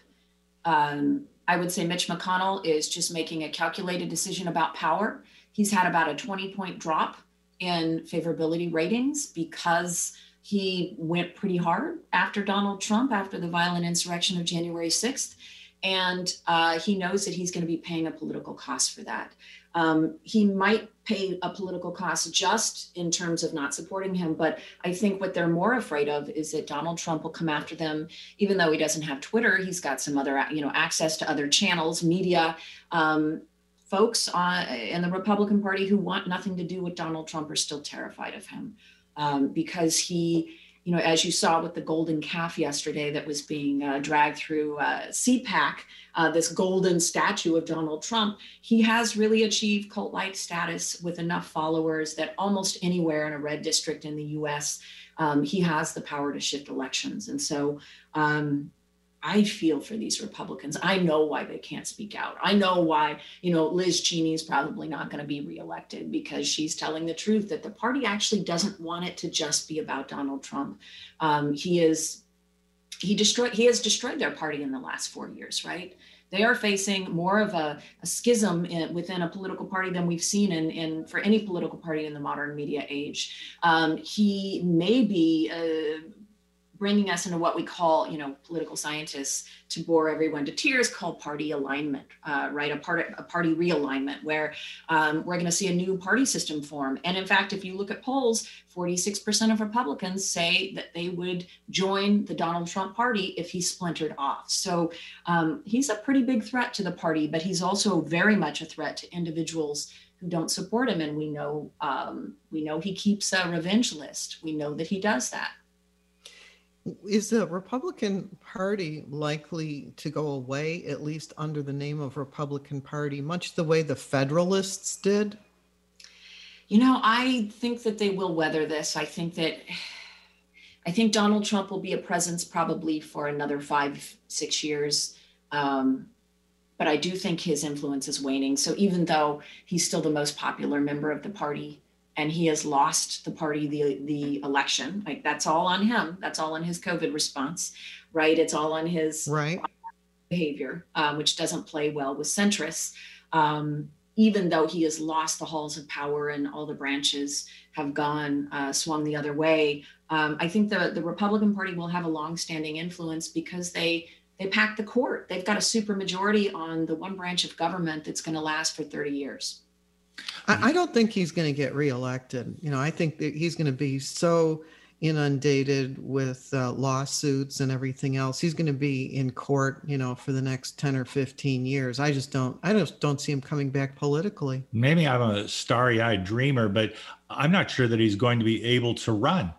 Um, I would say Mitch McConnell is just making a calculated decision about power. He's had about a twenty point drop in favorability ratings because he went pretty hard after Donald Trump, after the violent insurrection of January sixth. And uh, he knows that he's going to be paying a political cost for that. Um, he might pay a political cost just in terms of not supporting him. But I think what they're more afraid of is that Donald Trump will come after them, even though he doesn't have Twitter. He's got some other, you know, access to other channels, media. Um, Folks uh, in the Republican Party who want nothing to do with Donald Trump are still terrified of him um, because he, you know, as you saw with the golden calf yesterday that was being uh, dragged through uh, C PAC, uh, this golden statue of Donald Trump, he has really achieved cult-like status with enough followers that almost anywhere in a red district in the U S, um, he has the power to shift elections. And so, um, I feel for these Republicans. I know why they can't speak out. I know why, you know, Liz Cheney is probably not going to be reelected because she's telling the truth that the party actually doesn't want it to just be about Donald Trump. Um, he is, he destroyed, he has destroyed their party in the last four years, right? They are facing more of a, a schism in, within a political party than we've seen in, in for any political party in the modern media age. Um, he may be uh, bringing us into what we call, you know, political scientists to bore everyone to tears, called party alignment, uh, right? A, part, a party realignment, where um, we're going to see a new party system form. And in fact, if you look at polls, forty-six percent of Republicans say that they would join the Donald Trump party if he splintered off. So um, he's a pretty big threat to the party, but he's also very much a threat to individuals who don't support him. And we know, um, we know he keeps a revenge list. We know that he does that. Is the Republican Party likely to go away, at least under the name of Republican Party, much the way the Federalists did? You know, I think that they will weather this. I think that, I think Donald Trump will be a presence probably for another five, six years. Um, but I do think his influence is waning. So even though he's still the most popular member of the party, and he has lost the party, the the election, like that's all on him. That's all on his COVID response, right? It's all on his right behavior, um, which doesn't play well with centrists. Um, even though he has lost the halls of power and all the branches have gone, uh, swung the other way, um, I think the, the Republican Party will have a longstanding influence because they they pack the court. They've got a supermajority on the one branch of government that's going to last for thirty years. I don't think he's going to get reelected. You know, I think that he's going to be so inundated with uh, lawsuits and everything else. He's going to be in court, you know, for the next ten or fifteen years. I just don't, I just don't see him coming back politically. Maybe I'm a starry-eyed dreamer, but I'm not sure that he's going to be able to run.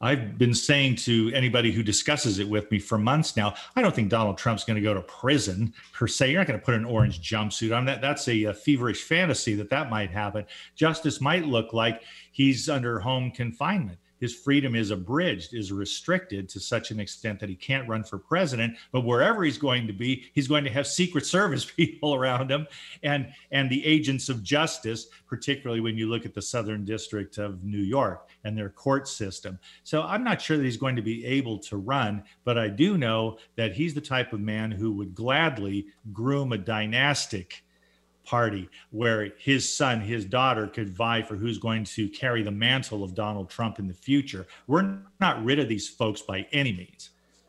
I've been saying to anybody who discusses it with me for months now, I don't think Donald Trump's going to go to prison per se. You're not going to put an orange jumpsuit on. That that's a, a feverish fantasy that that might happen. Justice might look like he's under home confinement. His freedom is abridged, is restricted to such an extent that he can't run for president. But wherever he's going to be, he's going to have Secret Service people around him and, and the agents of justice, particularly when you look at the Southern District of New York and their court system. So I'm not sure that he's going to be able to run, but I do know that he's the type of man who would gladly groom a dynastic party where his son, his daughter could vie for who's going to carry the mantle of Donald Trump in the future. We're not rid of these folks by any means.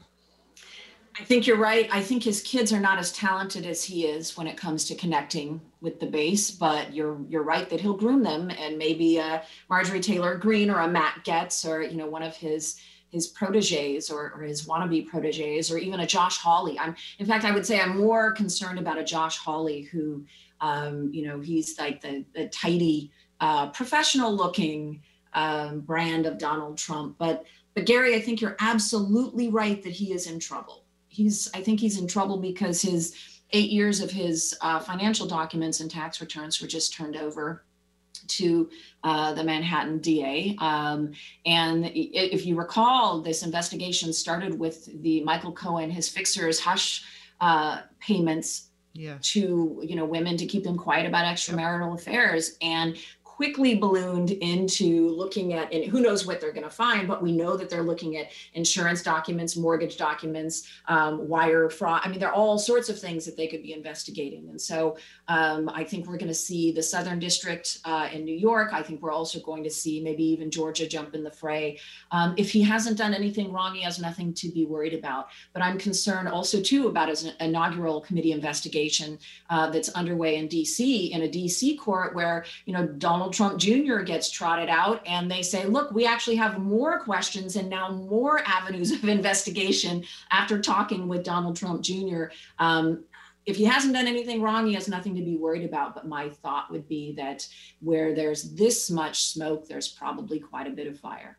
I think you're right. I think his kids are not as talented as he is when it comes to connecting with the base, but you're you're right that he'll groom them, and maybe a Marjorie Taylor Greene or a Matt Gaetz or, you know, one of his his proteges or, or his wannabe proteges, or even a Josh Hawley. I'm, in fact, I would say I'm more concerned about a Josh Hawley who, um, you know, he's like the, the tidy, uh, professional looking um, brand of Donald Trump. But, but Gary, I think you're absolutely right that he is in trouble. He's, I think he's in trouble because his eight years of his uh, financial documents and tax returns were just turned over to uh, the Manhattan D A. Um, and if you recall, this investigation started with the Michael Cohen, his fixers, hush uh, payments yeah. to, you know, women to keep them quiet about extramarital affairs, and quickly ballooned into looking at, and who knows what they're going to find, but we know that they're looking at insurance documents, mortgage documents, um, wire fraud. I mean, there are all sorts of things that they could be investigating. And so um, I think we're going to see the Southern District uh, in New York. I think we're also going to see maybe even Georgia jump in the fray. Um, if he hasn't done anything wrong, he has nothing to be worried about. But I'm concerned also, too, about his inaugural committee investigation uh, that's underway in D C, in a D C court where, you know, Donald Trump Junior gets trotted out and they say, look, we actually have more questions and now more avenues of investigation after talking with Donald Trump Junior Um, if he hasn't done anything wrong, he has nothing to be worried about. But my thought would be that where there's this much smoke, there's probably quite a bit of fire.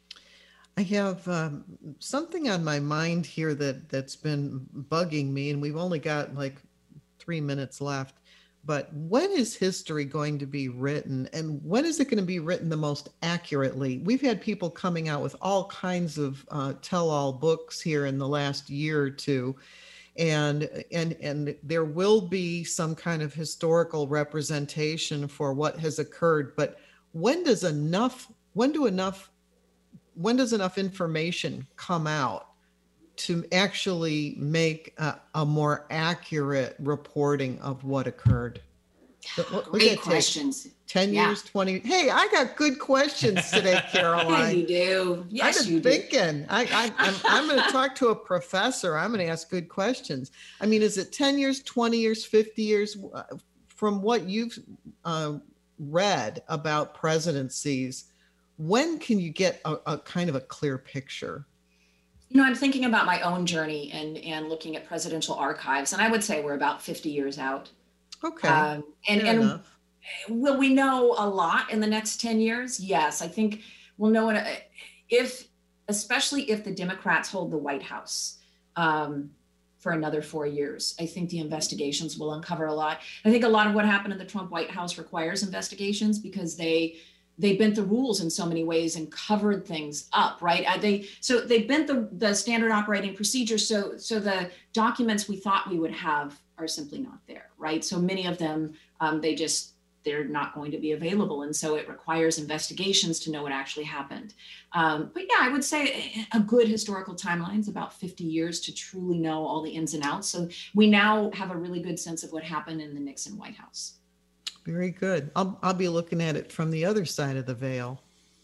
I have um, something on my mind here that that's been bugging me, and we've only got like three minutes left. But when is history going to be written, and when is it going to be written the most accurately? We've had people coming out with all kinds of uh, tell-all books here in the last year or two, and and and there will be some kind of historical representation for what has occurred. But when does enough? When do enough? When does enough information come out to actually make a, a more accurate reporting of what occurred? Great questions. ten yeah. years, twenty. Hey, I got good questions today, Caroline. Yeah, you do. Yes, I've been you thinking. do. I, I, I'm, I'm going to talk to a professor. I'm going to ask good questions. I mean, is it ten years, twenty years, fifty years? From what you've uh, read about presidencies, when can you get a, a kind of a clear picture? You know, I'm thinking about my own journey and, and looking at presidential archives, and I would say we're about fifty years out. Okay. Um, and Fair and enough. Will we know a lot in the next ten years? Yes, I think we'll know it if, especially if the Democrats hold the White House um, for another four years. I think the investigations will uncover a lot. I think a lot of what happened in the Trump White House requires investigations because they they bent the rules in so many ways and covered things up, right? Uh, they so they bent the, the standard operating procedure. So so the documents we thought we would have are simply not there, right? So many of them, um, they just, they're not going to be available. And so it requires investigations to know what actually happened. Um, but yeah, I would say a good historical timeline is about fifty years to truly know all the ins and outs. So we now have a really good sense of what happened in the Nixon White House. Very good. I'll, I'll be looking at it from the other side of the veil.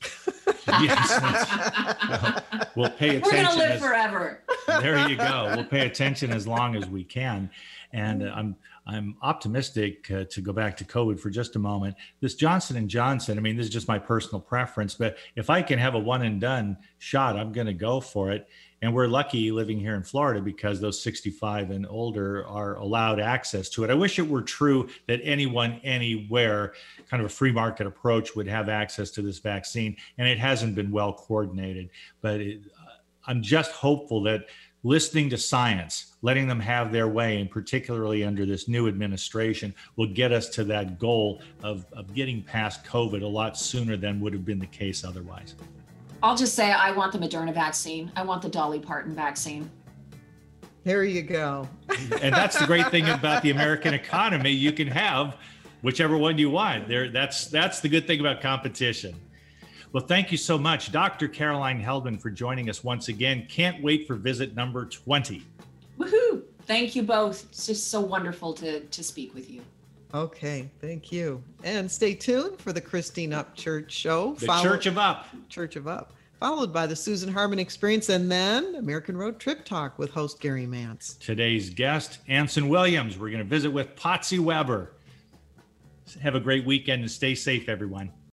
Yes, well, we'll pay attention. We're going to live as, forever. There you go. We'll pay attention as long as we can. And uh, I'm I'm optimistic uh, to go back to COVID for just a moment. This Johnson and Johnson, I mean, this is just my personal preference, but if I can have a one and done shot, I'm going to go for it. And we're lucky living here in Florida because those sixty-five and older are allowed access to it. I wish it were true that anyone, anywhere, kind of a free market approach would have access to this vaccine. And it hasn't been well coordinated. But it, I'm just hopeful that listening to science, letting them have their way, and particularly under this new administration, will get us to that goal of, of getting past COVID a lot sooner than would have been the case otherwise. I'll just say I want the Moderna vaccine. I want the Dolly Parton vaccine. There you go. And that's the great thing about the American economy. You can have whichever one you want. There, that's that's the good thing about competition. Well, thank you so much, Doctor Caroline Heldman, for joining us once again. Can't wait for visit number twenty. Woohoo! Thank you both. It's just so wonderful to, to speak with you. Okay, thank you. And stay tuned for the Christine Up Church Show. The Follow- Church of Up. Church of Up. Followed by the Susan Harmon Experience, and then American Road Trip Talk with host Gary Mance. Today's guest, Anson Williams. We're going to visit with Potsy Weber. Have a great weekend and stay safe, everyone.